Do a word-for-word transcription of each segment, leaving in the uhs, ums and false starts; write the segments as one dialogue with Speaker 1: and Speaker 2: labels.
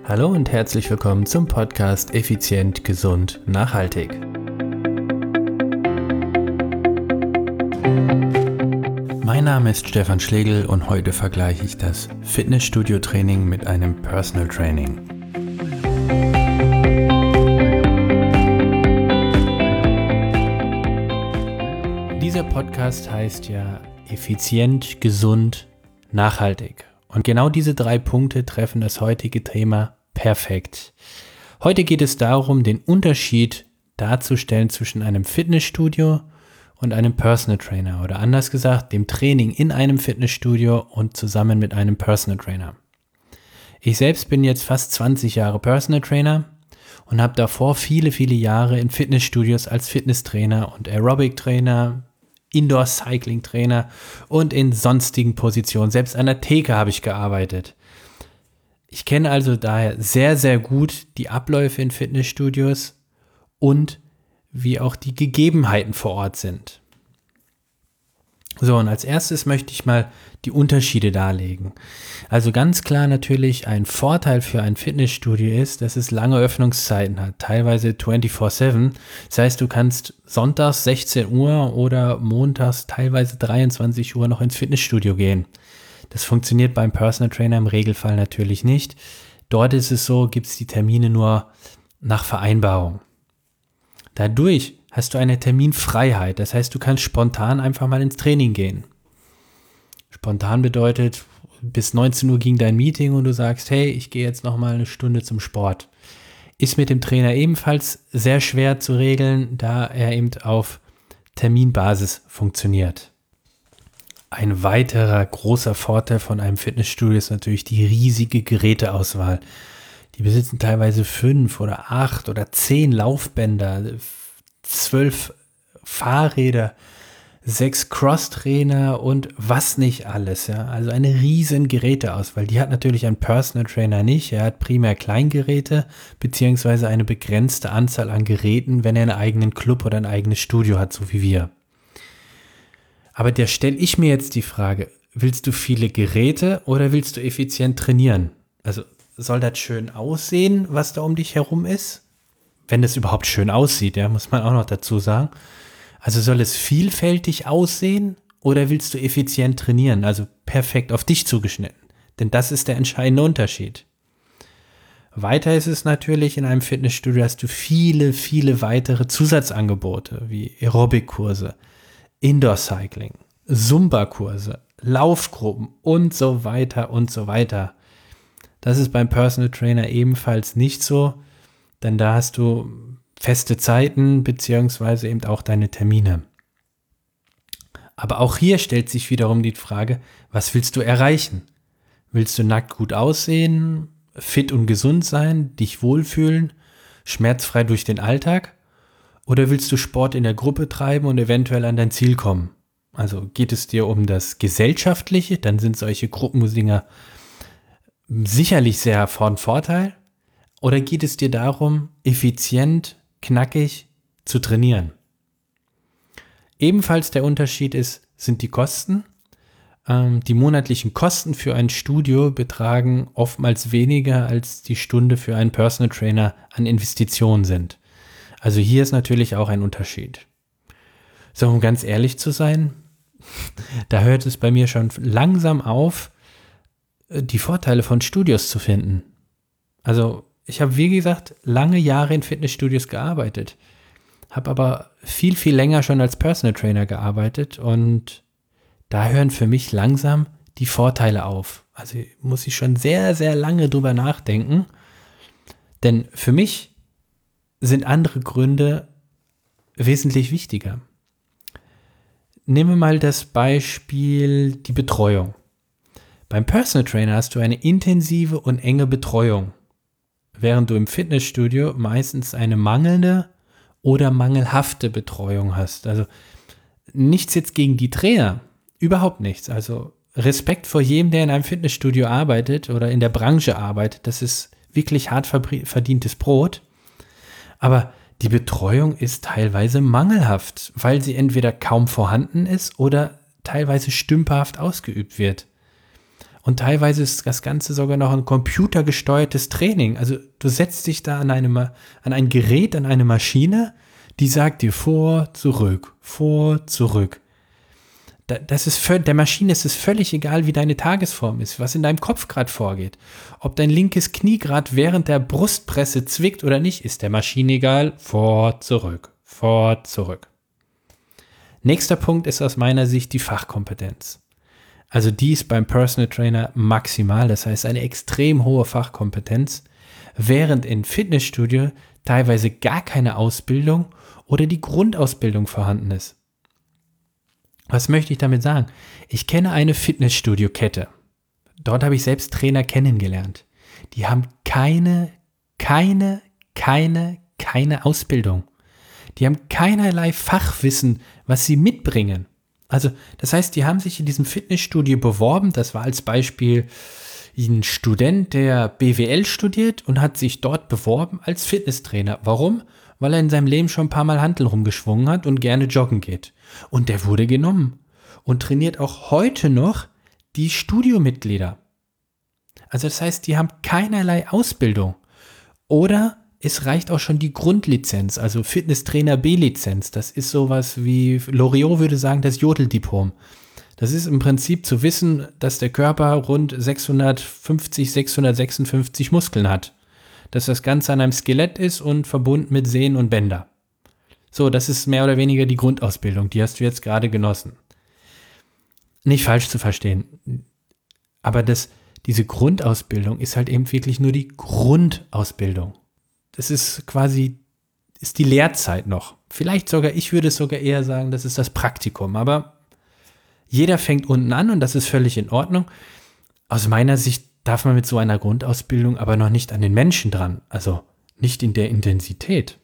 Speaker 1: Hallo und herzlich willkommen zum Podcast Effizient, Gesund, Nachhaltig. Mein Name ist Stefan Schlegel und heute vergleiche ich das Fitnessstudio-Training mit einem Personal Training. Dieser Podcast heißt ja Effizient, Gesund, Nachhaltig. Und genau diese drei Punkte treffen das heutige Thema perfekt. Heute geht es darum, den Unterschied darzustellen zwischen einem Fitnessstudio und einem Personal Trainer oder anders gesagt, dem Training in einem Fitnessstudio und zusammen mit einem Personal Trainer. Ich selbst bin jetzt fast zwanzig Jahre Personal Trainer und habe davor viele, viele Jahre in Fitnessstudios als Fitnesstrainer und Aerobic-Trainer, Indoor-Cycling-Trainer und in sonstigen Positionen. Selbst an der Theke habe ich gearbeitet. Ich kenne also daher sehr, sehr gut die Abläufe in Fitnessstudios und wie auch die Gegebenheiten vor Ort sind. So, und als erstes möchte ich mal die Unterschiede darlegen. Also ganz klar natürlich, ein Vorteil für ein Fitnessstudio ist, dass es lange Öffnungszeiten hat, teilweise vierundzwanzig sieben. Das heißt, du kannst sonntags sechzehn Uhr oder montags teilweise dreiundzwanzig Uhr noch ins Fitnessstudio gehen. Das funktioniert beim Personal Trainer im Regelfall natürlich nicht. Dort ist es so, gibt es die Termine nur nach Vereinbarung. Dadurch hast du eine Terminfreiheit, das heißt, du kannst spontan einfach mal ins Training gehen. Spontan bedeutet, bis neunzehn Uhr ging dein Meeting und du sagst, hey, ich gehe jetzt noch mal eine Stunde zum Sport. Ist mit dem Trainer ebenfalls sehr schwer zu regeln, da er eben auf Terminbasis funktioniert. Ein weiterer großer Vorteil von einem Fitnessstudio ist natürlich die riesige Geräteauswahl. Die besitzen teilweise fünf oder acht oder zehn Laufbänder, zwölf Fahrräder, sechs Crosstrainer und was nicht alles. Ja? Also eine riesen Geräteauswahl. Die hat natürlich ein Personal Trainer nicht. Er hat primär Kleingeräte beziehungsweise eine begrenzte Anzahl an Geräten, wenn er einen eigenen Club oder ein eigenes Studio hat, so wie wir. Aber da stelle ich mir jetzt die Frage, willst du viele Geräte oder willst du effizient trainieren? Also soll das schön aussehen, was da um dich herum ist? Wenn das überhaupt schön aussieht, ja, muss man auch noch dazu sagen. Also soll es vielfältig aussehen oder willst du effizient trainieren? Also perfekt auf dich zugeschnitten. Denn das ist der entscheidende Unterschied. Weiter ist es natürlich, in einem Fitnessstudio hast du viele, viele weitere Zusatzangebote wie Aerobic-Kurse, Indoor-Cycling, Zumba-Kurse, Laufgruppen und so weiter und so weiter. Das ist beim Personal Trainer ebenfalls nicht so, denn da hast du feste Zeiten beziehungsweise eben auch deine Termine. Aber auch hier stellt sich wiederum die Frage, was willst du erreichen? Willst du nackt gut aussehen, fit und gesund sein, dich wohlfühlen, schmerzfrei durch den Alltag? Oder willst du Sport in der Gruppe treiben und eventuell an dein Ziel kommen? Also geht es dir um das Gesellschaftliche, dann sind solche Gruppendinger sicherlich sehr von Vorteil. Oder geht es dir darum, effizient, knackig zu trainieren? Ebenfalls der Unterschied ist, sind die Kosten. Ähm, die monatlichen Kosten für ein Studio betragen oftmals weniger, als die Stunde für einen Personal Trainer an Investitionen sind. Also hier ist natürlich auch ein Unterschied. So, um ganz ehrlich zu sein, da hört es bei mir schon langsam auf, die Vorteile von Studios zu finden. Also ich habe, wie gesagt, lange Jahre in Fitnessstudios gearbeitet, habe aber viel, viel länger schon als Personal Trainer gearbeitet und da hören für mich langsam die Vorteile auf. Also muss ich schon sehr, sehr lange drüber nachdenken, denn für mich sind andere Gründe wesentlich wichtiger. Nehmen wir mal das Beispiel die Betreuung. Beim Personal Trainer hast du eine intensive und enge Betreuung, während du im Fitnessstudio meistens eine mangelnde oder mangelhafte Betreuung hast. Also nichts jetzt gegen die Trainer, überhaupt nichts. Also Respekt vor jedem, der in einem Fitnessstudio arbeitet oder in der Branche arbeitet. Das ist wirklich hart verdientes Brot. Aber die Betreuung ist teilweise mangelhaft, weil sie entweder kaum vorhanden ist oder teilweise stümperhaft ausgeübt wird. Und teilweise ist das Ganze sogar noch ein computergesteuertes Training. Also du setzt dich da an, eine, an ein Gerät, an eine Maschine, die sagt dir vor, zurück, vor, zurück. Das ist für, der Maschine ist es völlig egal, wie deine Tagesform ist, was in deinem Kopf gerade vorgeht. Ob dein linkes Knie gerade während der Brustpresse zwickt oder nicht, ist der Maschine egal. Vor, zurück, vor, zurück. Nächster Punkt ist aus meiner Sicht die Fachkompetenz. Also die ist beim Personal Trainer maximal, das heißt eine extrem hohe Fachkompetenz, während in Fitnessstudio teilweise gar keine Ausbildung oder die Grundausbildung vorhanden ist. Was möchte ich damit sagen? Ich kenne eine Fitnessstudio-Kette. Dort habe ich selbst Trainer kennengelernt. Die haben keine, keine, keine, keine Ausbildung. Die haben keinerlei Fachwissen, was sie mitbringen. Also das heißt, die haben sich in diesem Fitnessstudio beworben. Das war als Beispiel ein Student, der B W L studiert und hat sich dort beworben als Fitnesstrainer. Warum? Weil er in seinem Leben schon ein paar Mal Hanteln rumgeschwungen hat und gerne joggen geht. Und der wurde genommen und trainiert auch heute noch die Studiomitglieder. Also das heißt, die haben keinerlei Ausbildung. Oder es reicht auch schon die Grundlizenz, also Fitnesstrainer B-Lizenz. Das ist sowas wie, Loriot würde sagen, das Jodeldiplom. Das ist im Prinzip zu wissen, dass der Körper rund sechshundertfünfzig, sechshundertsechsundfünfzig Muskeln hat. Dass das Ganze an einem Skelett ist und verbunden mit Sehnen und Bänder. So, das ist mehr oder weniger die Grundausbildung, die hast du jetzt gerade genossen. Nicht falsch zu verstehen, aber das, diese Grundausbildung ist halt eben wirklich nur die Grundausbildung. Das ist quasi, ist die Lehrzeit noch. Vielleicht sogar, ich würde es sogar eher sagen, das ist das Praktikum, aber jeder fängt unten an und das ist völlig in Ordnung. Aus meiner Sicht darf man mit so einer Grundausbildung aber noch nicht an den Menschen dran, also nicht in der Intensität.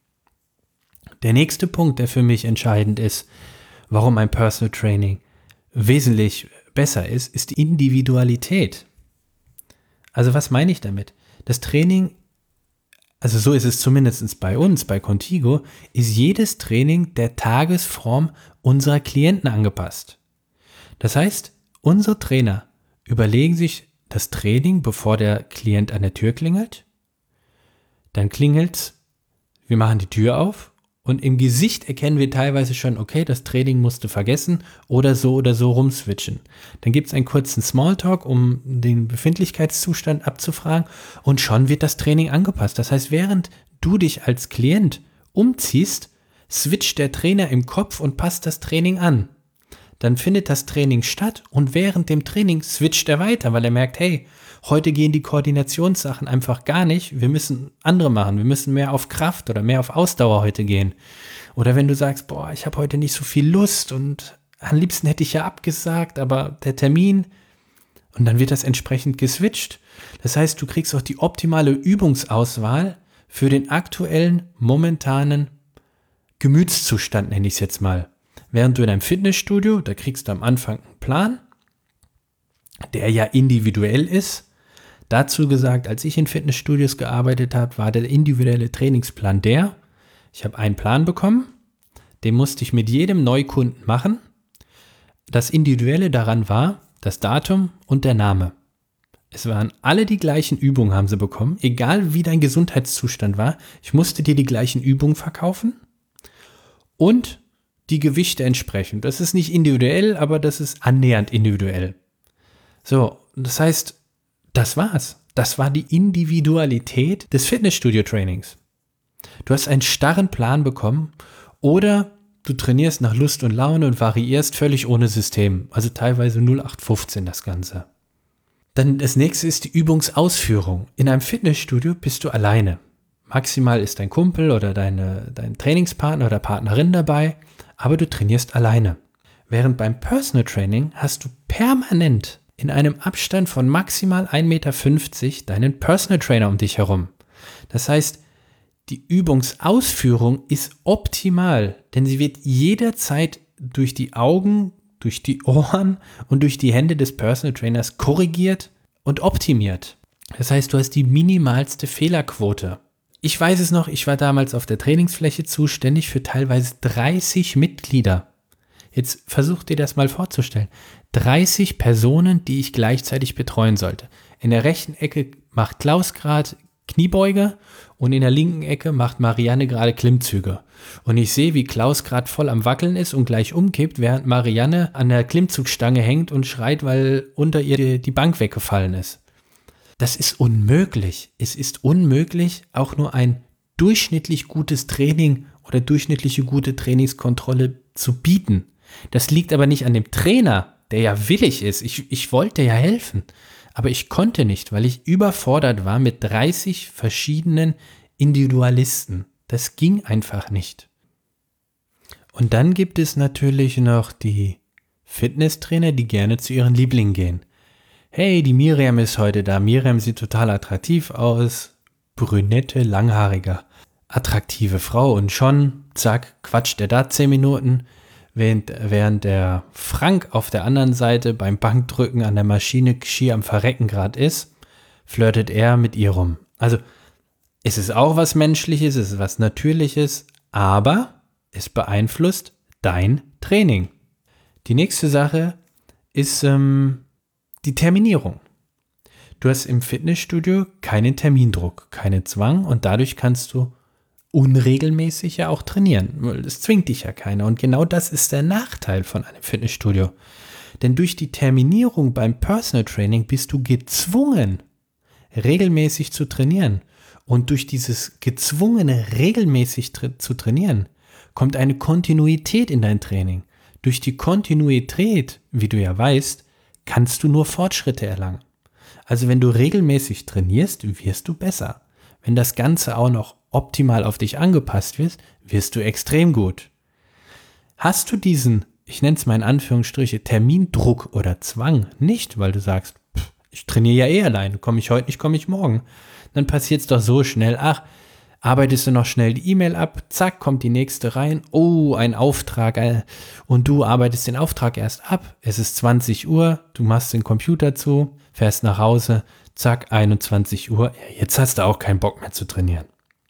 Speaker 1: Der nächste Punkt, der für mich entscheidend ist, warum ein Personal Training wesentlich besser ist, ist die Individualität. Also was meine ich damit? Das Training, also so ist es zumindest bei uns, bei Contigo, ist jedes Training der Tagesform unserer Klienten angepasst. Das heißt, unsere Trainer überlegen sich das Training, bevor der Klient an der Tür klingelt. Dann klingelt's, wir machen die Tür auf. Und im Gesicht erkennen wir teilweise schon, okay, das Training musste vergessen oder so oder so rumswitchen. Dann gibt es einen kurzen Smalltalk, um den Befindlichkeitszustand abzufragen und schon wird das Training angepasst. Das heißt, während du dich als Klient umziehst, switcht der Trainer im Kopf und passt das Training an. Dann findet das Training statt und während dem Training switcht er weiter, weil er merkt, hey, heute gehen die Koordinationssachen einfach gar nicht, wir müssen andere machen, wir müssen mehr auf Kraft oder mehr auf Ausdauer heute gehen. Oder wenn du sagst, boah, ich habe heute nicht so viel Lust und am liebsten hätte ich ja abgesagt, aber der Termin, und dann wird das entsprechend geswitcht. Das heißt, du kriegst auch die optimale Übungsauswahl für den aktuellen, momentanen Gemütszustand, nenne ich es jetzt mal. Während du in einem Fitnessstudio, da kriegst du am Anfang einen Plan, der ja individuell ist. Dazu gesagt, als ich in Fitnessstudios gearbeitet habe, war der individuelle Trainingsplan der, ich habe einen Plan bekommen, den musste ich mit jedem Neukunden machen. Das Individuelle daran war das Datum und der Name. Es waren alle die gleichen Übungen, haben sie bekommen, egal wie dein Gesundheitszustand war. Ich musste dir die gleichen Übungen verkaufen und die Gewichte entsprechend. Das ist nicht individuell, aber das ist annähernd individuell. So, das heißt, das war's. Das war die Individualität des Fitnessstudio-Trainings. Du hast einen starren Plan bekommen oder du trainierst nach Lust und Laune und variierst völlig ohne System. Also teilweise null acht fünfzehn das Ganze. Dann das nächste ist die Übungsausführung. In einem Fitnessstudio bist du alleine. Maximal ist dein Kumpel oder deine, dein Trainingspartner oder Partnerin dabei, aber du trainierst alleine. Während beim Personal Training hast du permanent in einem Abstand von maximal ein Meter fünfzig deinen Personal Trainer um dich herum. Das heißt, die Übungsausführung ist optimal, denn sie wird jederzeit durch die Augen, durch die Ohren und durch die Hände des Personal Trainers korrigiert und optimiert. Das heißt, du hast die minimalste Fehlerquote. Ich weiß es noch, ich war damals auf der Trainingsfläche zuständig für teilweise dreißig Mitglieder. Jetzt versuch dir das mal vorzustellen. dreißig Personen, die ich gleichzeitig betreuen sollte. In der rechten Ecke macht Klaus gerade Kniebeuge und in der linken Ecke macht Marianne gerade Klimmzüge. Und ich sehe, wie Klaus gerade voll am Wackeln ist und gleich umkippt, während Marianne an der Klimmzugstange hängt und schreit, weil unter ihr die, die Bank weggefallen ist. Das ist unmöglich. Es ist unmöglich, auch nur ein durchschnittlich gutes Training oder durchschnittliche gute Trainingskontrolle zu bieten. Das liegt aber nicht an dem Trainer, der ja willig ist. Ich, ich wollte ja helfen. Aber ich konnte nicht, weil ich überfordert war mit dreißig verschiedenen Individualisten. Das ging einfach nicht. Und dann gibt es natürlich noch die Fitnesstrainer, die gerne zu ihren Lieblingen gehen. Hey, die Miriam ist heute da. Miriam sieht total attraktiv aus. Brünette, langhaarige, attraktive Frau. Und schon, zack, quatscht er da zehn Minuten. Während, während der Frank auf der anderen Seite beim Bankdrücken an der Maschine schier am Verrecken gerade ist, flirtet er mit ihr rum. Also es ist auch was Menschliches, es ist was Natürliches, aber es beeinflusst dein Training. Die nächste Sache ist ähm, die Terminierung. Du hast im Fitnessstudio keinen Termindruck, keinen Zwang und dadurch kannst du unregelmäßig ja auch trainieren. Das zwingt dich ja keiner. Und genau das ist der Nachteil von einem Fitnessstudio. Denn durch die Terminierung beim Personal Training bist du gezwungen, regelmäßig zu trainieren. Und durch dieses gezwungene, regelmäßig tra- zu trainieren, kommt eine Kontinuität in dein Training. Durch die Kontinuität, wie du ja weißt, kannst du nur Fortschritte erlangen. Also wenn du regelmäßig trainierst, wirst du besser. Wenn das Ganze auch noch optimal auf dich angepasst wird, wirst du extrem gut. Hast du diesen, ich nenne es mal in Anführungsstriche, Termindruck oder Zwang nicht, weil du sagst, pff, ich trainiere ja eh alleine, komme ich heute nicht, komme ich morgen, dann passiert es doch so schnell, ach, arbeitest du noch schnell die E-Mail ab, zack, kommt die nächste rein, oh, ein Auftrag, äh, und du arbeitest den Auftrag erst ab, es ist zwanzig Uhr, du machst den Computer zu, fährst nach Hause, zack, einundzwanzig Uhr, ja, jetzt hast du auch keinen Bock mehr zu trainieren.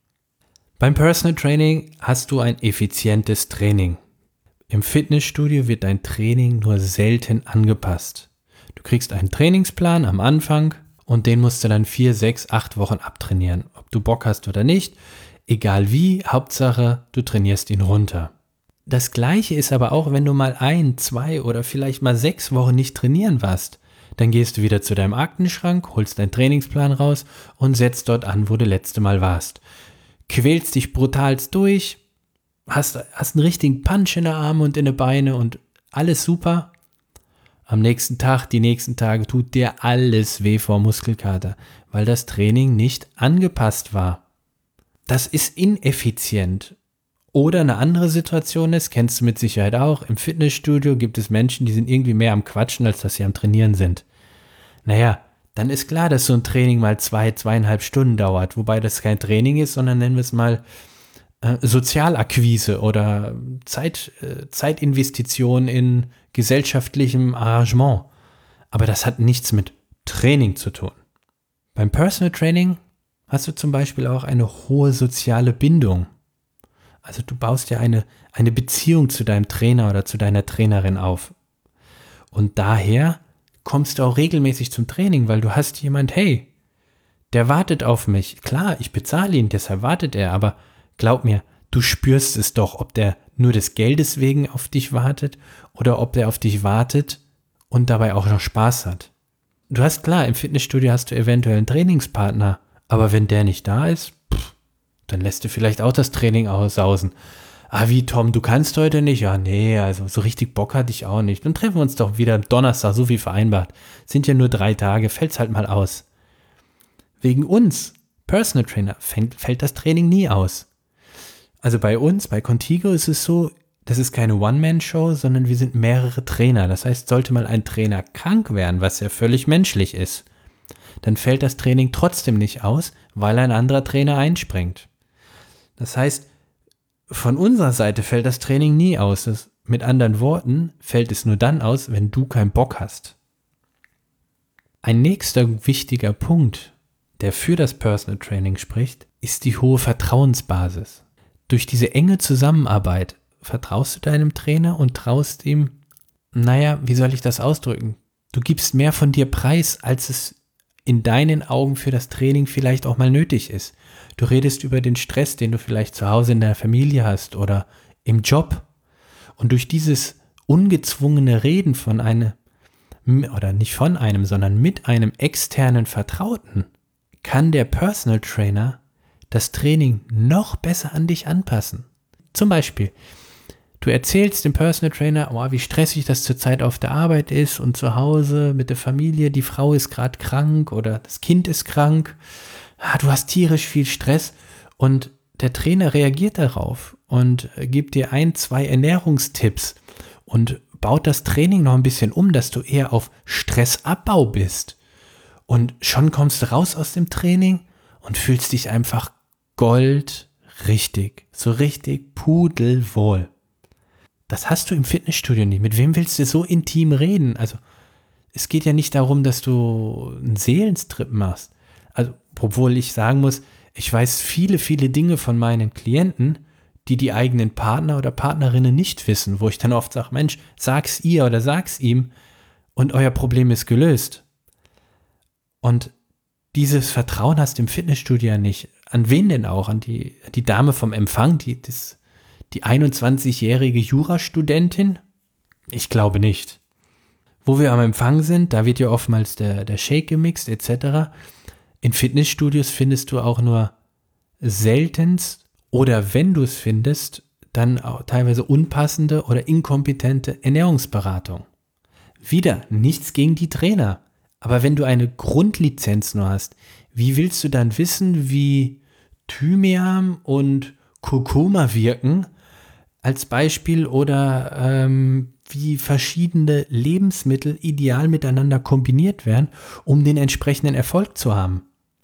Speaker 1: Beim Personal Training hast du ein effizientes Training. Im Fitnessstudio wird dein Training nur selten angepasst. Du kriegst einen Trainingsplan am Anfang und den musst du dann vier, sechs, acht Wochen abtrainieren. Ob du Bock hast oder nicht, egal wie, Hauptsache du trainierst ihn runter. Das Gleiche ist aber auch, wenn du mal ein, zwei oder vielleicht mal sechs Wochen nicht trainieren warst. Dann gehst du wieder zu deinem Aktenschrank, holst deinen Trainingsplan raus und setzt dort an, wo du letzte Mal warst. Quälst dich brutalst durch, hast, hast einen richtigen Punch in der Arme und in den Beine und alles super. Am nächsten Tag, die nächsten Tage tut dir alles weh vor Muskelkater, weil das Training nicht angepasst war. Das ist ineffizient. Oder eine andere Situation ist, kennst du mit Sicherheit auch, im Fitnessstudio gibt es Menschen, die sind irgendwie mehr am Quatschen, als dass sie am Trainieren sind. Naja, dann ist klar, dass so ein Training mal zwei, zweieinhalb Stunden dauert, wobei das kein Training ist, sondern nennen wir es mal äh, Sozialakquise oder Zeit, äh, Zeitinvestition in gesellschaftlichem Arrangement. Aber das hat nichts mit Training zu tun. Beim Personal Training hast du zum Beispiel auch eine hohe soziale Bindung. Also du baust ja eine, eine Beziehung zu deinem Trainer oder zu deiner Trainerin auf. Und daher kommst du auch regelmäßig zum Training, weil du hast jemand, hey, der wartet auf mich. Klar, ich bezahle ihn, deshalb wartet er, aber glaub mir, du spürst es doch, ob der nur des Geldes wegen auf dich wartet oder ob der auf dich wartet und dabei auch noch Spaß hat. Du hast klar, im Fitnessstudio hast du eventuell einen Trainingspartner, aber wenn der nicht da ist, pff, dann lässt du vielleicht auch das Training aussausen. Ah, wie Tom, du kannst heute nicht? Ja, nee, also so richtig Bock hatte ich auch nicht. Dann treffen wir uns doch wieder am Donnerstag, so wie vereinbart. Sind ja nur drei Tage, fällt's halt mal aus. Wegen uns, Personal Trainer, fällt, fällt das Training nie aus. Also bei uns, bei Contigo ist es so, das ist keine One-Man-Show, sondern wir sind mehrere Trainer. Das heißt, sollte mal ein Trainer krank werden, was ja völlig menschlich ist, dann fällt das Training trotzdem nicht aus, weil ein anderer Trainer einspringt. Das heißt, von unserer Seite fällt das Training nie aus. Das, mit anderen Worten, fällt es nur dann aus, wenn du keinen Bock hast. Ein nächster wichtiger Punkt, der für das Personal Training spricht, ist die hohe Vertrauensbasis. Durch diese enge Zusammenarbeit vertraust du deinem Trainer und traust ihm naja, wie soll ich das ausdrücken? Du gibst mehr von dir preis, als es in deinen Augen für das Training vielleicht auch mal nötig ist. Du redest über den Stress, den du vielleicht zu Hause in der Familie hast oder im Job. Und durch dieses ungezwungene Reden von einem, oder nicht von einem, sondern mit einem externen Vertrauten, kann der Personal Trainer das Training noch besser an dich anpassen. Zum Beispiel, du erzählst dem Personal Trainer, oh, wie stressig das zurzeit auf der Arbeit ist und zu Hause mit der Familie, die Frau ist gerade krank oder das Kind ist krank, ah, du hast tierisch viel Stress, und der Trainer reagiert darauf und gibt dir ein, zwei Ernährungstipps und baut das Training noch ein bisschen um, dass du eher auf Stressabbau bist. Und schon kommst du raus aus dem Training und fühlst dich einfach goldrichtig, so richtig pudelwohl. Das hast du im Fitnessstudio nicht. Mit wem willst du so intim reden? Also es geht ja nicht darum, dass du einen Seelenstrip machst. Also obwohl ich sagen muss, ich weiß viele, viele Dinge von meinen Klienten, die die eigenen Partner oder Partnerinnen nicht wissen, wo ich dann oft sage, Mensch, sag's ihr oder sag's ihm und euer Problem ist gelöst. Und dieses Vertrauen hast du im Fitnessstudio ja nicht. An wen denn auch? An die, die Dame vom Empfang, die, das, die einundzwanzigjährige Jurastudentin? Ich glaube nicht. Wo wir am Empfang sind, da wird ja oftmals der, der Shake gemixt et cetera. In Fitnessstudios findest du auch nur seltenst, oder wenn du es findest, dann auch teilweise unpassende oder inkompetente Ernährungsberatung. Wieder nichts gegen die Trainer. Aber wenn du eine Grundlizenz nur hast, wie willst du dann wissen, wie Thymian und Kurkuma wirken als Beispiel oder ähm, wie verschiedene Lebensmittel ideal miteinander kombiniert werden, um den entsprechenden Erfolg zu haben?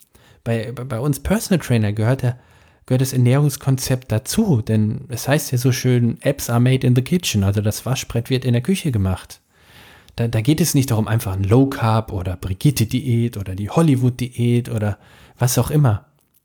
Speaker 1: Bei, bei, bei uns Personal Trainer gehört, der, gehört das Ernährungskonzept dazu, denn es heißt ja so schön, Apps are made in the kitchen, also das Waschbrett wird in der Küche gemacht. Da, da geht es nicht darum, einfach ein Low Carb oder Brigitte-Diät oder die Hollywood-Diät oder was auch immer.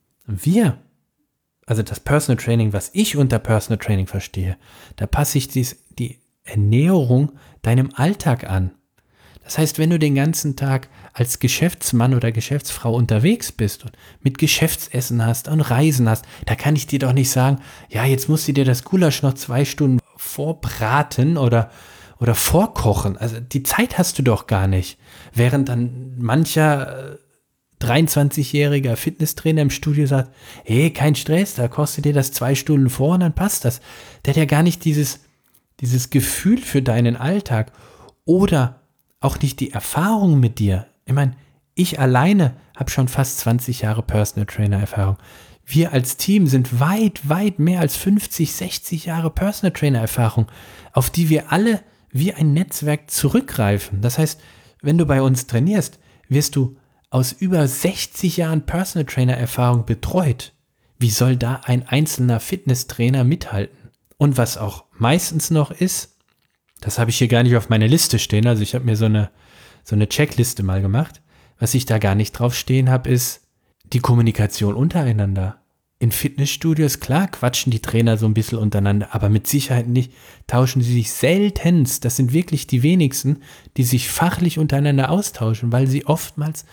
Speaker 1: Wir, also das Personal Training, was ich unter Personal Training verstehe, da passe ich dies, die Ernährung deinem Alltag an. Das heißt, wenn du den ganzen Tag als Geschäftsmann oder Geschäftsfrau unterwegs bist und mit Geschäftsessen hast und Reisen hast, da kann ich dir doch nicht sagen, ja, jetzt musst du dir das Gulasch noch zwei Stunden vorbraten oder oder vorkochen. Also die Zeit hast du doch gar nicht. Während dann mancher dreiundzwanzigjähriger Fitnesstrainer im Studio sagt, hey, kein Stress, da kochst du dir das zwei Stunden vor und dann passt das. Der hat ja gar nicht dieses, dieses Gefühl für deinen Alltag oder auch nicht die Erfahrung mit dir. Ich meine, ich alleine habe schon fast zwanzig Jahre Personal Trainer Erfahrung. Wir als Team sind weit, weit mehr als fünfzig, sechzig Jahre Personal Trainer Erfahrung, auf die wir alle wie ein Netzwerk zurückgreifen. Das heißt, wenn du bei uns trainierst, wirst du aus über sechzig Jahren Personal Trainer Erfahrung betreut. Wie soll da ein einzelner Fitnesstrainer mithalten? Und was auch meistens noch ist, das habe ich hier gar nicht auf meiner Liste stehen, also ich habe mir so eine, so eine Checkliste mal gemacht. Was ich da gar nicht drauf stehen habe, ist die Kommunikation untereinander. In Fitnessstudios, klar, quatschen die Trainer so ein bisschen untereinander, aber mit Sicherheit nicht, tauschen sie sich seltenst, das sind wirklich die wenigsten, die sich fachlich untereinander austauschen, weil sie oftmals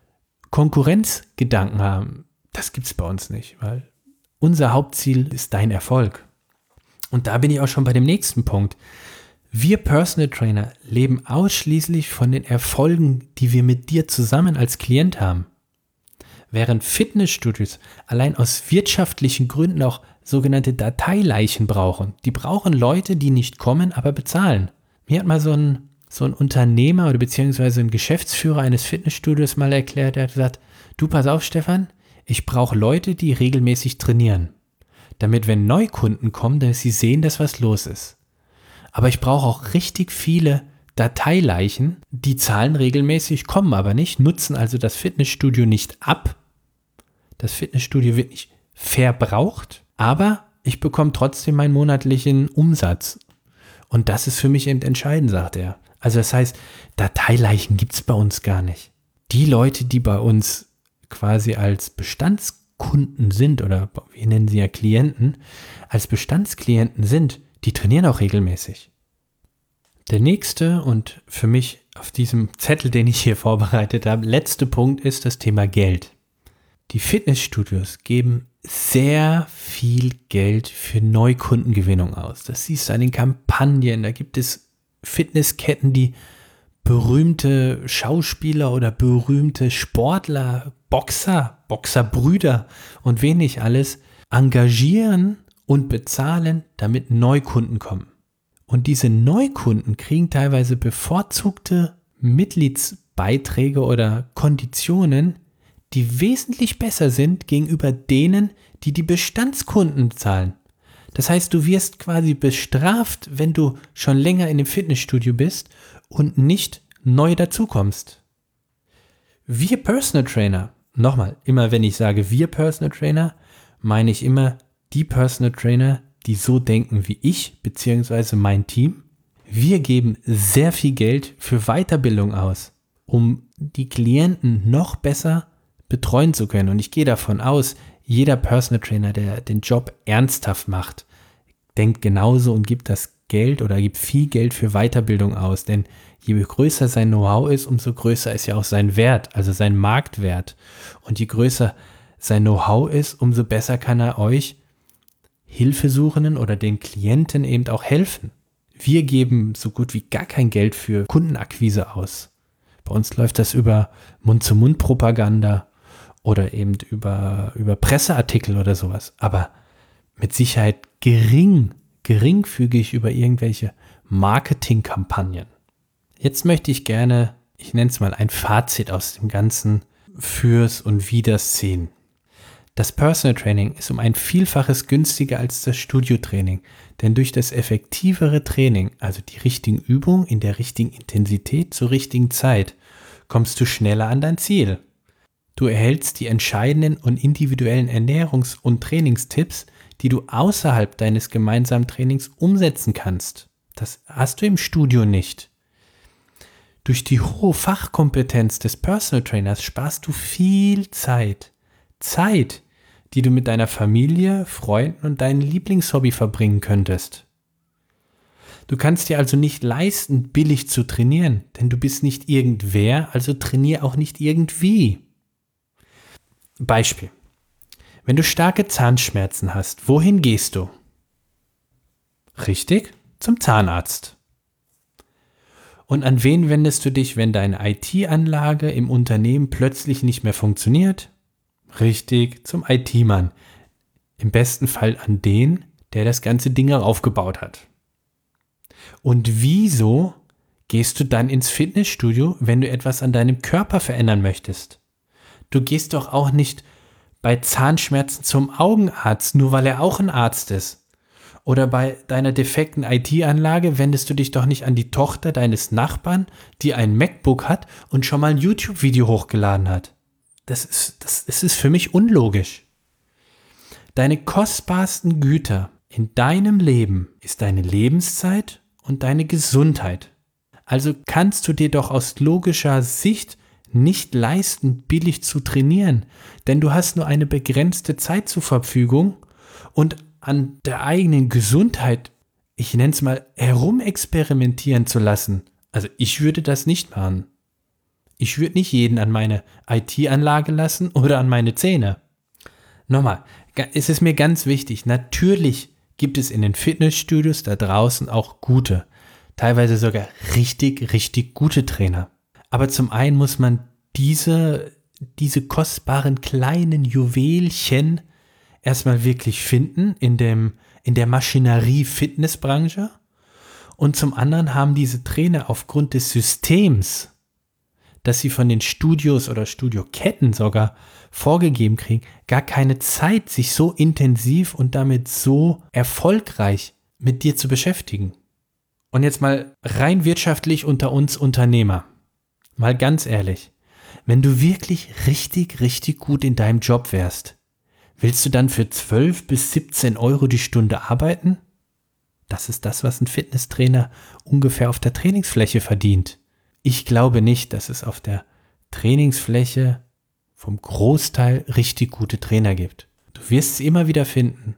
Speaker 1: Konkurrenzgedanken haben. Das gibt's bei uns nicht, weil unser Hauptziel ist dein Erfolg. Und da bin ich auch schon bei dem nächsten Punkt. Wir Personal Trainer leben ausschließlich von den Erfolgen, die wir mit dir zusammen als Klient haben. Während Fitnessstudios allein aus wirtschaftlichen Gründen auch sogenannte Dateileichen brauchen. Die brauchen Leute, die nicht kommen, aber bezahlen. Mir hat mal so ein, so ein Unternehmer oder beziehungsweise ein Geschäftsführer eines Fitnessstudios mal erklärt, der hat gesagt, du pass auf Stefan, ich brauche Leute, die regelmäßig trainieren. Damit wenn Neukunden kommen, dass sie sehen, dass was los ist. Aber ich brauche auch richtig viele Dateileichen, die zahlen regelmäßig, kommen aber nicht, nutzen also das Fitnessstudio nicht ab. Das Fitnessstudio wird nicht verbraucht, aber ich bekomme trotzdem meinen monatlichen Umsatz. Und das ist für mich eben entscheidend, sagt er. Also das heißt, Dateileichen gibt es bei uns gar nicht. Die Leute, die bei uns quasi als Bestandskunden sind, oder wir nennen sie ja Klienten, als Bestandsklienten sind, die trainieren auch regelmäßig. Der nächste und für mich auf diesem Zettel, den ich hier vorbereitet habe, letzte Punkt ist das Thema Geld. Die Fitnessstudios geben sehr viel Geld für Neukundengewinnung aus. Das siehst du an den Kampagnen. Da gibt es Fitnessketten, die berühmte Schauspieler oder berühmte Sportler, Boxer, Boxerbrüder und wen nicht alles engagieren und bezahlen, damit Neukunden kommen. Und diese Neukunden kriegen teilweise bevorzugte Mitgliedsbeiträge oder Konditionen, die wesentlich besser sind gegenüber denen, die die Bestandskunden zahlen. Das heißt, du wirst quasi bestraft, wenn du schon länger in dem Fitnessstudio bist und nicht neu dazukommst. Wir Personal Trainer, nochmal, immer wenn ich sage wir Personal Trainer, meine ich immer die Personal Trainer, die so denken wie ich bzw. mein Team. Wir geben sehr viel Geld für Weiterbildung aus, um die Klienten noch besser betreuen zu können. Und ich gehe davon aus, jeder Personal Trainer, der den Job ernsthaft macht, denkt genauso und gibt das Geld oder gibt viel Geld für Weiterbildung aus. Denn je größer sein Know-how ist, umso größer ist ja auch sein Wert, also sein Marktwert. Und je größer sein Know-how ist, umso besser kann er euch Hilfesuchenden oder den Klienten eben auch helfen. Wir geben so gut wie gar kein Geld für Kundenakquise aus. Bei uns läuft das über Mund-zu-Mund-Propaganda oder eben über, über Presseartikel oder sowas. Aber mit Sicherheit gering, geringfügig über irgendwelche Marketingkampagnen. Jetzt möchte ich gerne, ich nenne es mal ein Fazit aus dem Ganzen fürs und Widers sehen. Das Personal Training ist um ein Vielfaches günstiger als das Studiotraining, denn durch das effektivere Training, also die richtigen Übungen in der richtigen Intensität zur richtigen Zeit, kommst du schneller an dein Ziel. Du erhältst die entscheidenden und individuellen Ernährungs- und Trainingstipps, die du außerhalb deines gemeinsamen Trainings umsetzen kannst. Das hast du im Studio nicht. Durch die hohe Fachkompetenz des Personal Trainers sparst du viel Zeit. Zeit, die du mit deiner Familie, Freunden und deinem Lieblingshobby verbringen könntest. Du kannst dir also nicht leisten, billig zu trainieren, denn du bist nicht irgendwer, also trainier auch nicht irgendwie. Beispiel. Wenn du starke Zahnschmerzen hast, wohin gehst du? Richtig, zum Zahnarzt. Und an wen wendest du dich, wenn deine I T-Anlage im Unternehmen plötzlich nicht mehr funktioniert? Richtig, zum I T-Mann. Im besten Fall an den, der das ganze Ding aufgebaut hat. Und wieso gehst du dann ins Fitnessstudio, wenn du etwas an deinem Körper verändern möchtest? Du gehst doch auch nicht bei Zahnschmerzen zum Augenarzt, nur weil er auch ein Arzt ist. Oder bei deiner defekten I T-Anlage wendest du dich doch nicht an die Tochter deines Nachbarn, die ein MacBook hat und schon mal ein YouTube-Video hochgeladen hat. Das ist, das, das ist für mich unlogisch. Deine kostbarsten Güter in deinem Leben ist deine Lebenszeit und deine Gesundheit. Also kannst du dir doch aus logischer Sicht nicht leisten, billig zu trainieren, denn du hast nur eine begrenzte Zeit zur Verfügung und an der eigenen Gesundheit, ich nenne es mal, herumexperimentieren zu lassen. Also ich würde das nicht machen. Ich würde nicht jeden an meine I T-Anlage lassen oder an meine Zähne. Nochmal, es ist mir ganz wichtig, natürlich gibt es in den Fitnessstudios da draußen auch gute, teilweise sogar richtig, richtig gute Trainer. Aber zum einen muss man diese, diese kostbaren kleinen Juwelchen erstmal wirklich finden in dem, in der Maschinerie-Fitnessbranche. Und zum anderen haben diese Trainer aufgrund des Systems, dass sie von den Studios oder Studioketten sogar vorgegeben kriegen, gar keine Zeit, sich so intensiv und damit so erfolgreich mit dir zu beschäftigen. Und jetzt mal rein wirtschaftlich unter uns Unternehmer. Mal ganz ehrlich, wenn du wirklich richtig, richtig gut in deinem Job wärst, willst du dann für zwölf bis siebzehn Euro die Stunde arbeiten? Das ist das, was ein Fitnesstrainer ungefähr auf der Trainingsfläche verdient. Ich glaube nicht, dass es auf der Trainingsfläche vom Großteil richtig gute Trainer gibt. Du wirst sie immer wieder finden,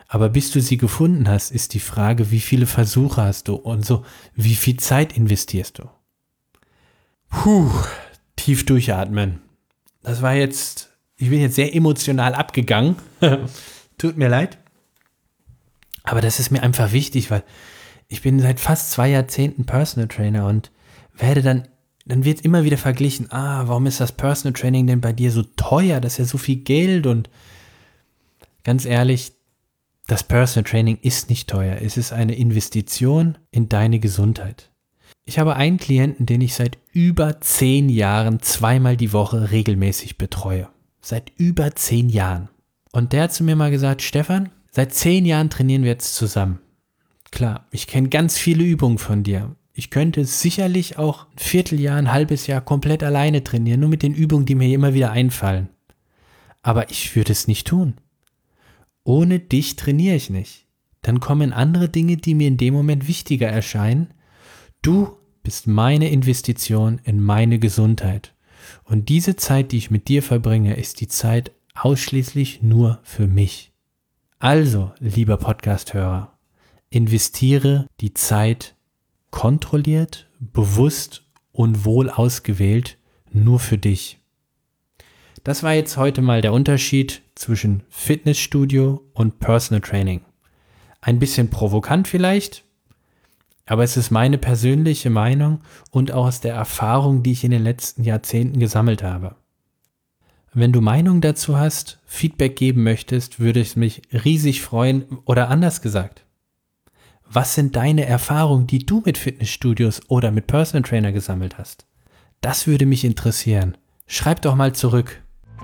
Speaker 1: Aber bis du sie gefunden hast, ist die Frage, wie viele Versuche hast du und so, wie viel Zeit investierst du? Puh, tief durchatmen. Das war jetzt, ich bin jetzt sehr emotional abgegangen. Tut mir leid. Aber das ist mir einfach wichtig, weil ich bin seit fast zwei Jahrzehnten Personal Trainer und werde dann, dann wird immer wieder verglichen, ah, warum ist das Personal Training denn bei dir so teuer? Das ist ja so viel Geld und ganz ehrlich, das Personal Training ist nicht teuer. Es ist eine Investition in deine Gesundheit. Ich habe einen Klienten, den ich seit über zehn Jahren zweimal die Woche regelmäßig betreue. Seit über zehn Jahren. Und der hat zu mir mal gesagt, Stefan, seit zehn Jahren trainieren wir jetzt zusammen. Klar, ich kenne ganz viele Übungen von dir. Ich könnte sicherlich auch ein Vierteljahr, ein halbes Jahr komplett alleine trainieren, nur mit den Übungen, die mir immer wieder einfallen. Aber ich würde es nicht tun. Ohne dich trainiere ich nicht. Dann kommen andere Dinge, die mir in dem Moment wichtiger erscheinen. Du bist meine Investition in meine Gesundheit. Und diese Zeit, die ich mit dir verbringe, ist die Zeit ausschließlich nur für mich. Also, lieber Podcast-Hörer, investiere die Zeit kontrolliert, bewusst und wohl ausgewählt nur für dich. Das war jetzt heute mal der Unterschied zwischen Fitnessstudio und Personal Training. Ein bisschen provokant vielleicht, aber es ist meine persönliche Meinung und aus der Erfahrung, die ich in den letzten Jahrzehnten gesammelt habe. Wenn du Meinung dazu hast, Feedback geben möchtest, würde ich mich riesig freuen oder anders gesagt. Was sind deine Erfahrungen, die du mit Fitnessstudios oder mit Personal Trainer gesammelt hast? Das würde mich interessieren. Schreib doch mal zurück.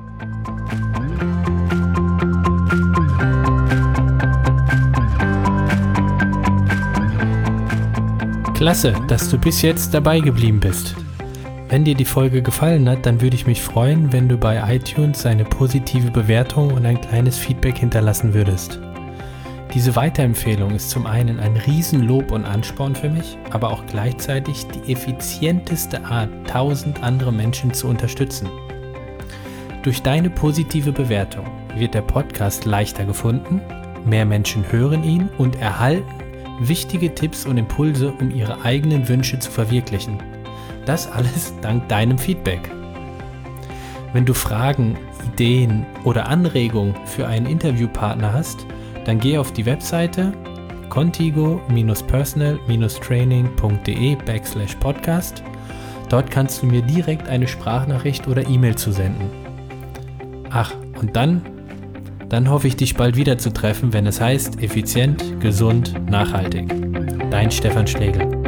Speaker 1: Klasse, dass du bis jetzt dabei geblieben bist. Wenn dir die Folge gefallen hat, dann würde ich mich freuen, wenn du bei iTunes eine positive Bewertung und ein kleines Feedback hinterlassen würdest. Diese Weiterempfehlung ist zum einen ein Riesenlob und Ansporn für mich, aber auch gleichzeitig die effizienteste Art, tausend andere Menschen zu unterstützen. Durch deine positive Bewertung wird der Podcast leichter gefunden, mehr Menschen hören ihn und erhalten wichtige Tipps und Impulse, um ihre eigenen Wünsche zu verwirklichen. Das alles dank deinem Feedback. Wenn du Fragen, Ideen oder Anregungen für einen Interviewpartner hast, dann geh auf die Webseite contigo-personal-training.de backslash podcast. Dort kannst du mir direkt eine Sprachnachricht oder E-Mail zusenden. Ach, und dann, dann hoffe ich, dich bald wieder zu treffen, wenn es heißt, effizient, gesund, nachhaltig. Dein Stefan Schlegel.